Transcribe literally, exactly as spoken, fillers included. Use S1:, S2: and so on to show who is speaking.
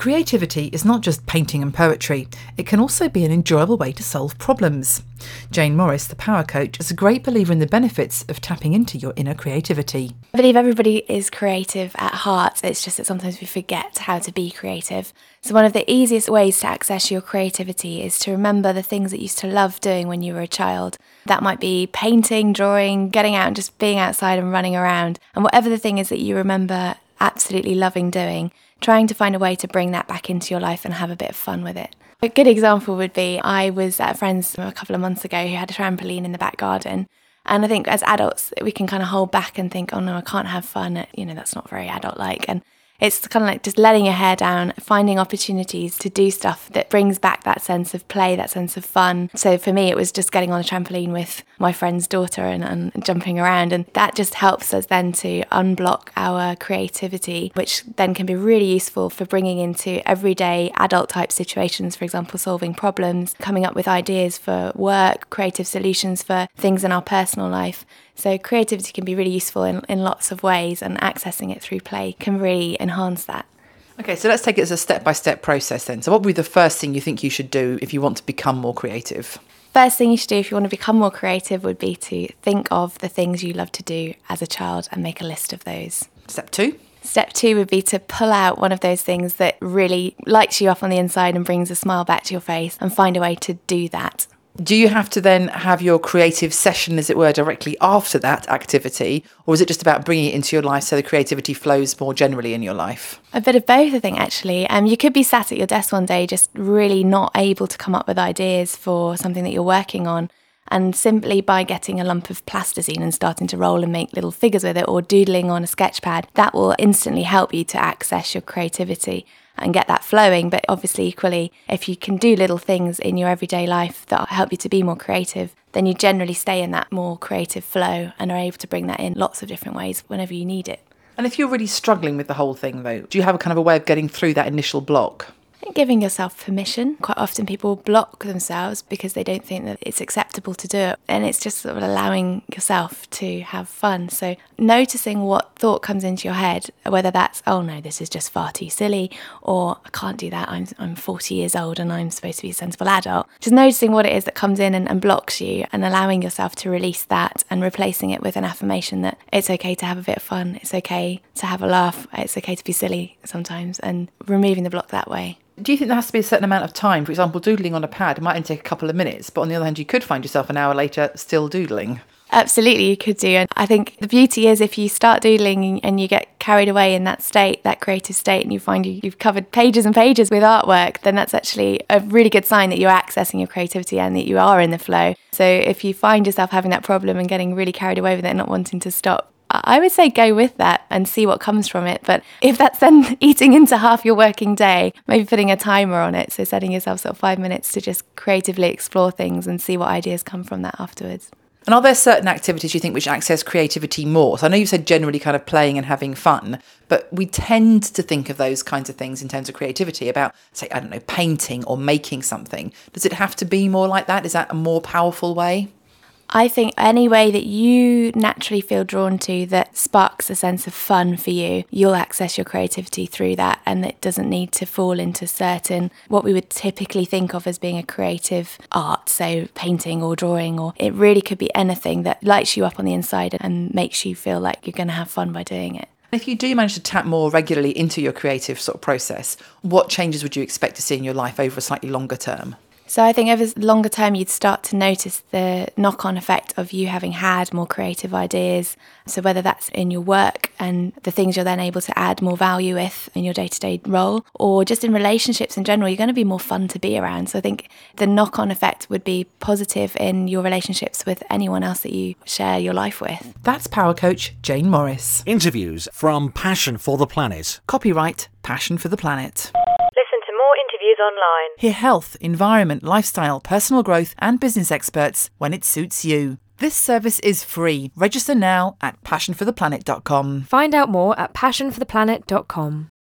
S1: Creativity is not just painting and poetry. It can also be an enjoyable way to solve problems. Jane Morris, the Power Coach, is a great believer in the benefits of tapping into your inner creativity.
S2: I believe everybody is creative at heart. It's just that sometimes we forget how to be creative. So one of the easiest ways to access your creativity is to remember the things that you used to love doing when you were a child. That might be painting, drawing, getting out and just being outside and running around. And whatever the thing is that you remember absolutely loving doing, trying to find a way to bring that back into your life and have a bit of fun with it. A good example would be I was at a friend's a couple of months ago who had a trampoline in the back garden. And I think as adults, we can kind of hold back and think, oh no, I can't have fun. You know, that's not very adult-like. And it's kind of like just letting your hair down, finding opportunities to do stuff that brings back that sense of play, that sense of fun. So for me, it was just getting on a trampoline with my friend's daughter and, and jumping around. And that just helps us then to unblock our creativity, which then can be really useful for bringing into everyday adult type situations, for example, solving problems, coming up with ideas for work, creative solutions for things in our personal life. So creativity can be really useful in, in lots of ways, and accessing it through play can really enhance that.
S1: Okay, so let's take it as a step-by-step process then. So what would be the first thing you think you should do if you want to become more creative?
S2: First thing you should do if you want to become more creative would be to think of the things you love to do as a child and make a list of those.
S1: Step two?
S2: Step two would be to pull out one of those things that really lights you up on the inside and brings a smile back to your face, and find a way to do that.
S1: Do you have to then have your creative session, as it were, directly after that activity? Or is it just about bringing it into your life so the creativity flows more generally in your life?
S2: A bit of both, I think, actually. Um, you could be sat at your desk one day just really not able to come up with ideas for something that you're working on. And simply by getting a lump of plasticine and starting to roll and make little figures with it, or doodling on a sketch pad, that will instantly help you to access your creativity and get that flowing. But obviously, equally, if you can do little things in your everyday life that help you to be more creative, then you generally stay in that more creative flow and are able to bring that in lots of different ways whenever you need it.
S1: And if you're really struggling with the whole thing, though, do you have a kind of a way of getting through that initial block?
S2: Giving yourself permission. Quite often people block themselves because they don't think that it's acceptable to do it. And it's just sort of allowing yourself to have fun. So noticing what thought comes into your head, whether that's, oh no, this is just far too silly, or I can't do that, I'm I'm forty years old and I'm supposed to be a sensible adult. Just noticing what it is that comes in and, and blocks you, and allowing yourself to release that and replacing it with an affirmation that it's okay to have a bit of fun, it's okay to have a laugh, it's okay to be silly sometimes, and removing the block that way.
S1: Do you think there has to be a certain amount of time? For example, doodling on a pad, it might only take a couple of minutes, but on the other hand, you could find yourself an hour later still doodling.
S2: Absolutely, you could do. And I think the beauty is if you start doodling and you get carried away in that state, that creative state, and you find you, you've covered pages and pages with artwork, then that's actually a really good sign that you're accessing your creativity and that you are in the flow. So if you find yourself having that problem and getting really carried away with it and not wanting to stop, I would say go with that and see what comes from it. But if that's then eating into half your working day, maybe putting a timer on it, so setting yourself sort of five minutes to just creatively explore things and see what ideas come from that afterwards.
S1: And are there certain activities you think which access creativity more? So I know you said generally kind of playing and having fun, but we tend to think of those kinds of things in terms of creativity about, say, I don't know, painting or making something. Does it have to be more like that? Is that a more powerful way?
S2: I think any way that you naturally feel drawn to that sparks a sense of fun for you, you'll access your creativity through that, and it doesn't need to fall into certain, what we would typically think of as being a creative art, so painting or drawing, or it really could be anything that lights you up on the inside and makes you feel like you're going to have fun by doing it.
S1: If you do manage to tap more regularly into your creative sort of process, what changes would you expect to see in your life over a slightly longer term?
S2: So I think over longer term, you'd start to notice the knock-on effect of you having had more creative ideas. So whether that's in your work and the things you're then able to add more value with in your day-to-day role, or just in relationships in general, you're going to be more fun to be around. So I think the knock-on effect would be positive in your relationships with anyone else that you share your life with.
S1: That's Power Coach Jane Morris.
S3: Interviews from Passion for the Planet.
S1: Copyright Passion for the Planet.
S4: Interviews online.
S1: Hear health, environment, lifestyle, personal growth and business experts when it suits you. This service is free. Register now at passion for the planet dot com.
S4: Find out more at passion for the planet dot com.